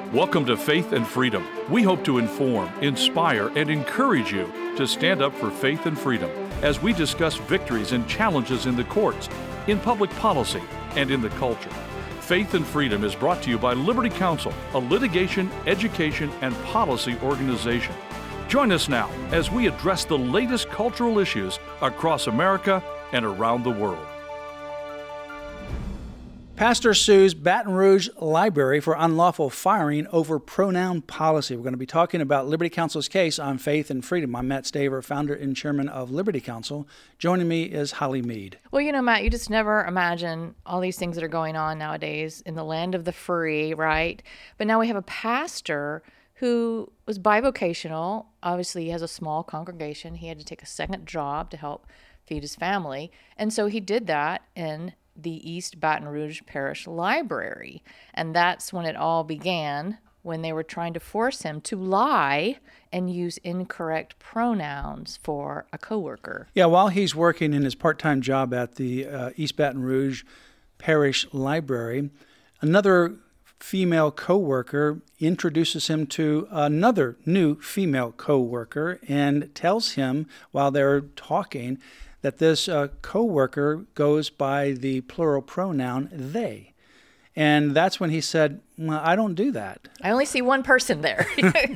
Welcome to Faith and Freedom. We hope to inform, inspire, and encourage you to stand up for faith and freedom as we discuss victories and challenges in the courts, in public policy, and in the culture. Faith and Freedom is brought to you by Liberty Counsel, a litigation, education, and policy organization. Join us now as we address the latest cultural issues across America and around the world. Pastor sues Baton Rouge Library for unlawful firing over pronoun policy. We're going to be talking about Liberty Counsel's case on faith and freedom. I'm Matt Staver, founder and chairman of Liberty Counsel. Joining me is Holly Mead. Well, you know, Matt, you just never imagine all these things that are going on nowadays in the land of the free, right? But now we have a pastor who was bivocational. Obviously, he has a small congregation. He had to take a second job to help feed his family. And so he did that in the East Baton Rouge Parish Library. And that's when it all began, when they were trying to force him to lie and use incorrect pronouns for a coworker. Yeah, while he's working in his part-time job at the East Baton Rouge Parish Library, another female coworker introduces him to another new female coworker and tells him while they're talking that this coworker goes by the plural pronoun they. And that's when he said, well, I don't do that. I only see one person there.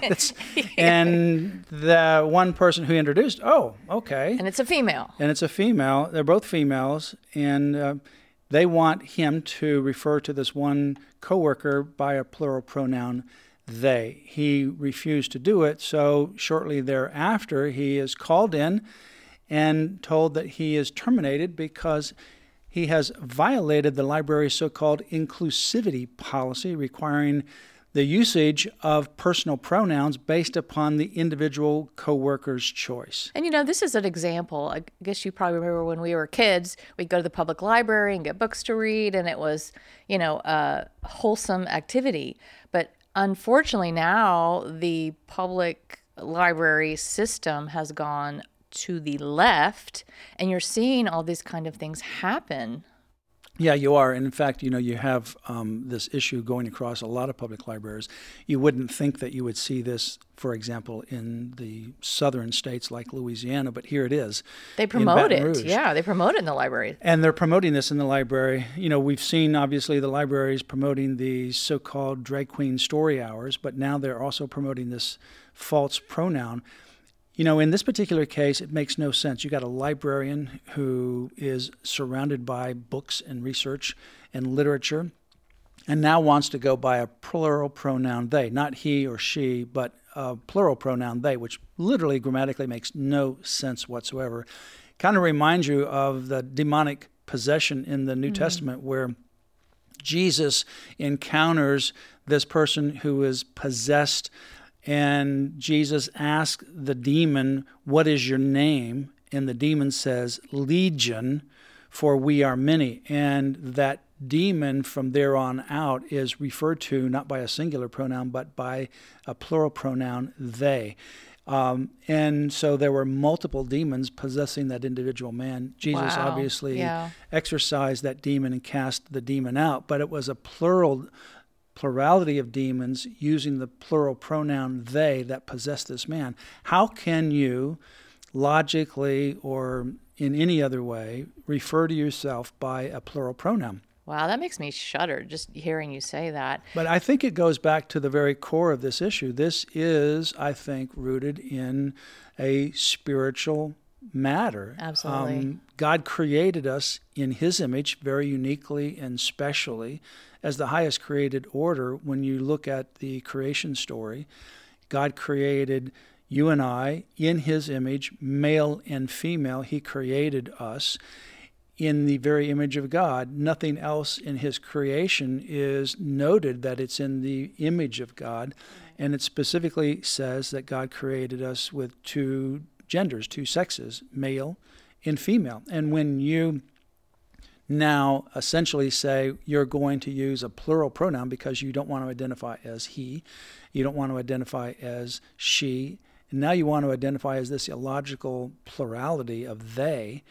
And the one person who introduced, oh, okay. And it's a female. And it's a female. They're both females. And they want him to refer to this one coworker by a plural pronoun they. He refused to do it. So shortly thereafter, he is called in and told that he is terminated because he has violated the library's so-called inclusivity policy, requiring the usage of personal pronouns based upon the individual coworker's choice. And you know, this is an example. I guess you probably remember when we were kids, we'd go to the public library and get books to read, and it was, you know, a wholesome activity. But unfortunately now, the public library system has gone to the left, and you're seeing all these kind of things happen. Yeah, you are. And in fact, you know, you have this issue going across a lot of public libraries. You wouldn't think that you would see this, for example, in the southern states like Louisiana, but here it is. They promote it. Yeah, they promote it in the library. And they're promoting this in the library. You know, we've seen, obviously, the libraries promoting the so-called drag queen story hours, but now they're also promoting this false pronoun. You know, in this particular case, it makes no sense. You got a librarian who is surrounded by books and research and literature and now wants to go by a plural pronoun they, not he or she, but a plural pronoun they, which literally grammatically makes no sense whatsoever. Kind of reminds you of the demonic possession in the New Testament where Jesus encounters this person who is possessed, and Jesus asks the demon, what is your name? And the demon says, Legion, for we are many. And that demon from there on out is referred to not by a singular pronoun, but by a plural pronoun, they. And so there were multiple demons possessing that individual man. Jesus obviously exorcised that demon and cast the demon out, but it was a plurality of demons using the plural pronoun they that possess this man. How can you logically or in any other way refer to yourself by a plural pronoun? Wow, that makes me shudder just hearing you say that. But I think it goes back to the very core of this issue. This is, I think, rooted in a spiritual matter. Absolutely. God created us in His image very uniquely and specially as the highest created order. When you look at the creation story, God created you and I in His image, male and female. He created us in the very image of God. Nothing else in His creation is noted that it's in the image of God. And it specifically says that God created us with two genders, two sexes, male and female. And when you now essentially say you're going to use a plural pronoun because you don't want to identify as he, you don't want to identify as she, and now you want to identify as this illogical plurality of they,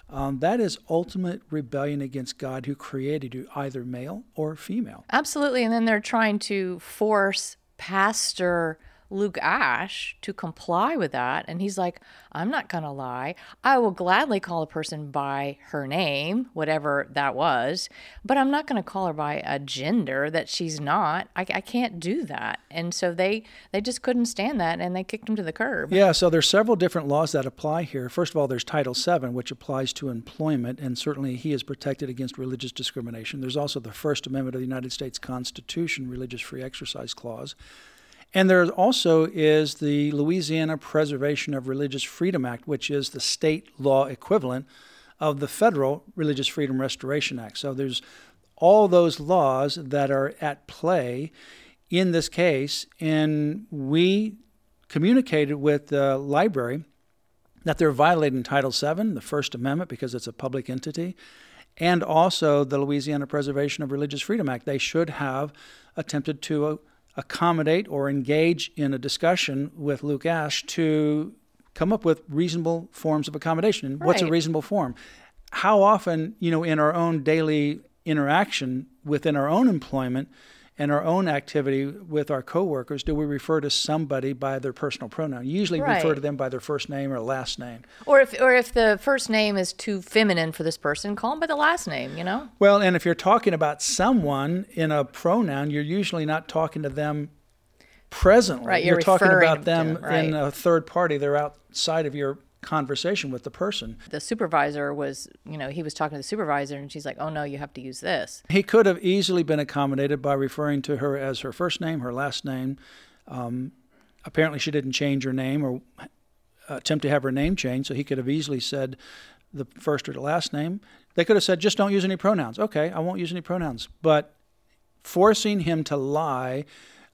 that is ultimate rebellion against God who created you, either male or female. Absolutely. And then they're trying to force Pastor Luke Ashe to comply with that. And he's like, I'm not going to lie. I will gladly call a person by her name, whatever that was, but I'm not going to call her by a gender that she's not. I can't do that. And so they just couldn't stand that, and they kicked him to the curb. Yeah, so there's several different laws that apply here. First of all, there's Title VII, which applies to employment, and certainly he is protected against religious discrimination. There's also the First Amendment of the United States Constitution, Religious Free Exercise Clause. And there also is the Louisiana Preservation of Religious Freedom Act, which is the state law equivalent of the federal Religious Freedom Restoration Act. So there's all those laws that are at play in this case, and we communicated with the library that they're violating Title VII, the First Amendment, because it's a public entity, and also the Louisiana Preservation of Religious Freedom Act. They should have attempted to accommodate or engage in a discussion with Luke Ashe to come up with reasonable forms of accommodation. Right. What's a reasonable form? How often, in our own daily interaction within our own employment and our own activity with our coworkers do we refer to somebody by their personal pronoun? Usually refer to them by their first name or last name. Or if the first name is too feminine for this person, call them by the last name, Well, and if you're talking about someone in a pronoun, you're usually not talking to them presently. Right, you're talking about them in a third party. They're outside of your conversation with the person. The supervisor was, he was talking to the supervisor, and she's like, oh no, you have to use this. He could have easily been accommodated by referring to her as her first name, her last name. Apparently she didn't change her name or attempt to have her name changed, so he could have easily said the first or the last name. They could have said, just don't use any pronouns. Okay, I won't use any pronouns. But forcing him to lie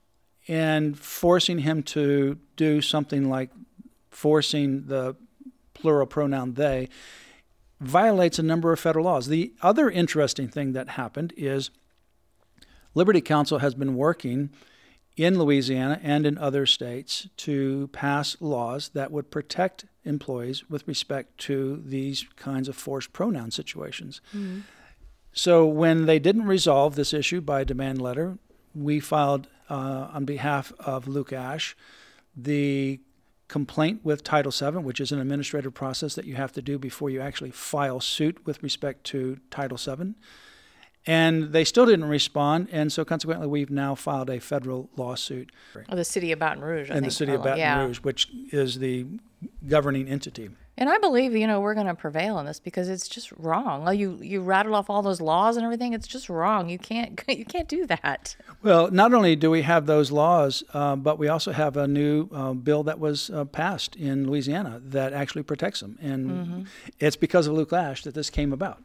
and forcing him to do something like forcing the plural pronoun they violates a number of federal laws. The other interesting thing that happened is Liberty Counsel has been working in Louisiana and in other states to pass laws that would protect employees with respect to these kinds of forced pronoun situations. Mm-hmm. So when they didn't resolve this issue by demand letter, we filed on behalf of Luke Ashe the complaint with Title VII, which is an administrative process that you have to do before you actually file suit with respect to Title VII. And they still didn't respond, and so consequently we've now filed a federal lawsuit. The city of Baton Rouge, I think. And the city of Baton Rouge, which is the governing entity. And I believe, we're going to prevail on this because it's just wrong. Well, you rattled off all those laws and everything. It's just wrong. You can't do that. Well, not only do we have those laws, but we also have a new bill that was passed in Louisiana that actually protects them. And it's because of Luke Ashe that this came about.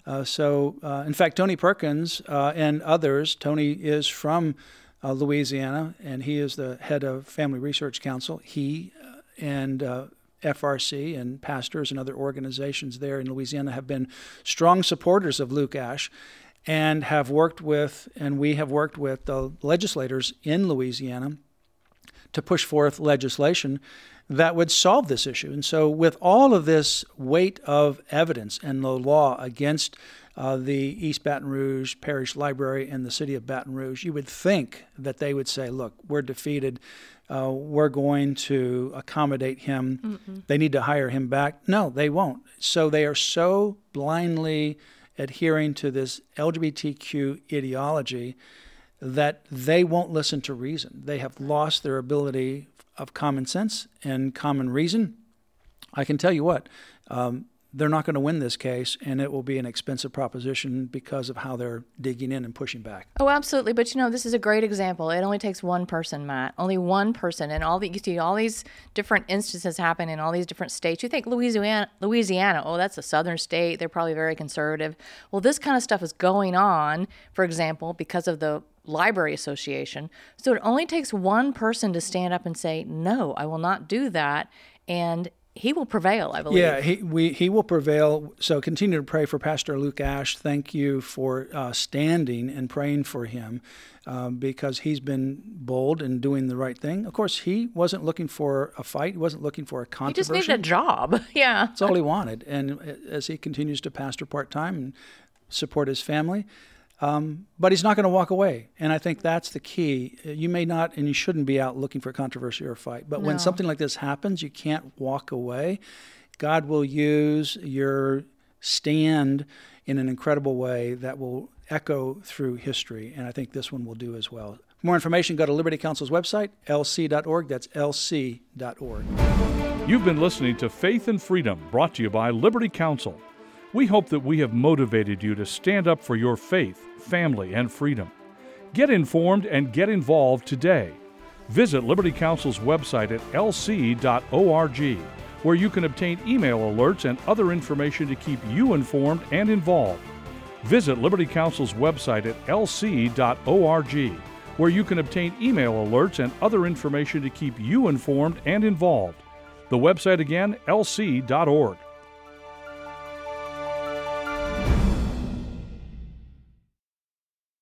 In fact, Tony Perkins and others, Tony is from Louisiana, and he is the head of Family Research Council. He and FRC and pastors and other organizations there in Louisiana have been strong supporters of Luke Ashe and we have worked with the legislators in Louisiana to push forth legislation that would solve this issue. And so with all of this weight of evidence and the law against the East Baton Rouge Parish Library and the city of Baton Rouge, you would think that they would say, look, we're defeated. We're going to accommodate him. Mm-hmm. They need to hire him back. No, they won't. So they are so blindly adhering to this LGBTQ ideology that they won't listen to reason. They have lost their ability of common sense and common reason. I can tell you what, they're not going to win this case, and it will be an expensive proposition because of how they're digging in and pushing back. Oh, absolutely. But, this is a great example. It only takes one person, Matt. Only one person. And you see all these different instances happen in all these different states. You think Louisiana, oh, that's a southern state. They're probably very conservative. Well, this kind of stuff is going on, for example, because of the Library Association. So it only takes one person to stand up and say, no, I will not do that. And he will prevail, I believe. Yeah, he will prevail. So continue to pray for Pastor Luke Ash. Thank you for standing and praying for him because he's been bold and doing the right thing. Of course, he wasn't looking for a fight. He wasn't looking for a controversy. He just needed a job. Yeah. That's all he wanted. And as he continues to pastor part-time and support his family, but he's not going to walk away. And I think that's the key. You may not and you shouldn't be out looking for a controversy or a fight. But when something like this happens, you can't walk away. God will use your stand in an incredible way that will echo through history. And I think this one will do as well. For more information, go to Liberty Counsel's website, lc.org. That's lc.org. You've been listening to Faith and Freedom, brought to you by Liberty Counsel. We hope that we have motivated you to stand up for your faith, family, and freedom. Get informed and get involved today. Visit Liberty Counsel's website at lc.org, where you can obtain email alerts and other information to keep you informed and involved. Visit Liberty Counsel's website at lc.org, where you can obtain email alerts and other information to keep you informed and involved. The website again, lc.org.